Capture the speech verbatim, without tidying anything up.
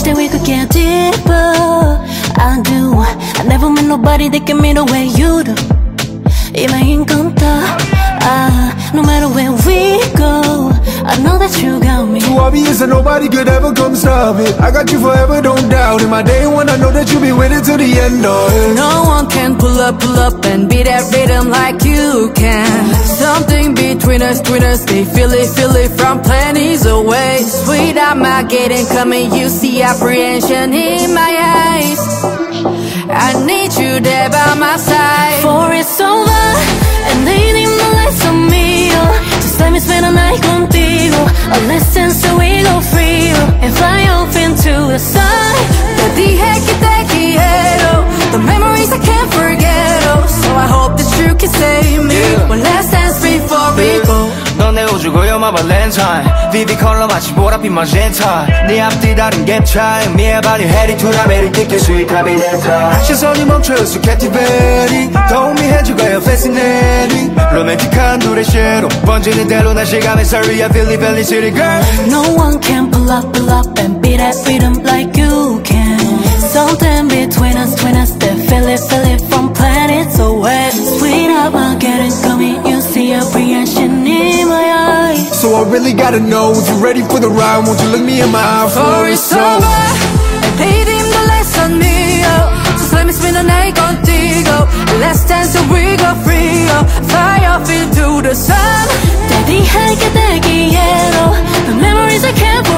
that we could get deeper. I do. I never met nobody that can meet the way you do. Y me encanta. Ah, no matter where we go, I know that you got me. Too obvious and nobody could ever come stop it. I got you forever, don't doubt it. My day one, I know that you'll be with it till the end of it. No one can pull up, pull up and beat that rhythm like you can. Something between us, between us, they feel it, feel it from planets away. Sweet, I'm not getting coming, you see apprehension in my eyes. I need you there by my side. For it's over, and they need the lights on me, oh. Just let me spend a night contigo. A listen so we go free, oh. And fly off into the sun. Te dije que te quiero. The memories I can't forget, oh. So I hope that you can save me, yeah. One last dance before we go. 넌 내 우주고 you're my valentine. 비비 컬러 마치 보랏빛 magenta. 네 앞뒤 다른 갭차 의미의 발이 해리 투라메리 띠게 스윗함이 됐다. 시선이 멈춰있어 captivating. 더 음미해주가요 fascinating. 로맨틱한 둘의 쉐로 번지는 대로 난 시간의 sorry I feel it belly city girl. No one can pull up, pull up and beat that rhythm like you can. Something between us, between us that feel it, feel it from planets away. Sweet up, I'm getting coming, you see apprehension in my eyes. So I really gotta know if you're ready for the ride. Won't you look me in my eye for it's over, and they dim the lights on me, oh. Just let me spend the night contigo. Let's dance so we go free, oh. Fly off into the sun. Te dije que te quiero. The memories I can't forget.